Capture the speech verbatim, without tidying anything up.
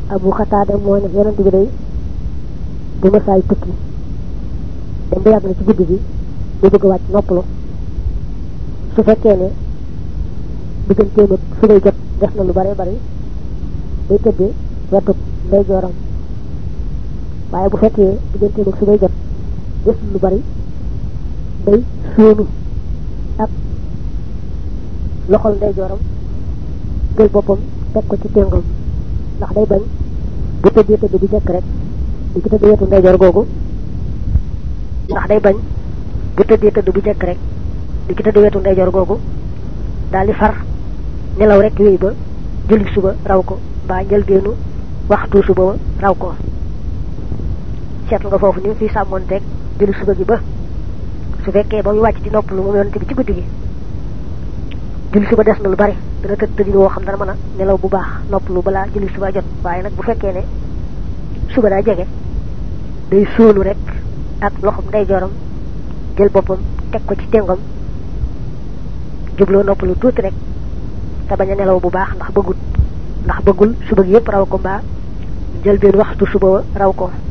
Abu Qatada moo ne yonent bi day bu ma saay tukki dem ba yàgg na ci guddi gi bu bëgg a wàcc noppalu su fekkee ne digganteem ak su lay jot def na lu bare bari day tëddee wetu ndey jooram waaye bu fekkee digganteem ak su lay jot def lu bari day suunu ak loxol ndey jooram jël boppam teg ko ci téngam ndax day bañ bu tëddee tëdd bu jekk rek di ci tëdd wetu ndey joor googu ndax day bañ bu tëddee tëdd bu jekk rek di ci tëdd wetu ndey joor googu daal di far nelaw rek wéy ba julli suba raw ko mbaa njëlbeenu waxtu suba raw ko seetlu nga foofu ni fi sàmmoonteeg julli suba gi ba su fekkee ba muy wàcc di noppalu moom yonent bi ci guddi gi julli suba des na lu bari dana tëdd tëdd woo xam dana mën a nelaw bu baax noppalu balaa julli suba jot waaye nag bu fekkee ne suba daa jege day sóonu rek ak loxom ndeyjooram jël boppam teg ko ci téngam jubloo noppalu tuuti rek te bañ a nelaw bu baax ndax bëggul ndax bëggul suba gi yépp raw ko mbaa jël benn waxtu suba raw ko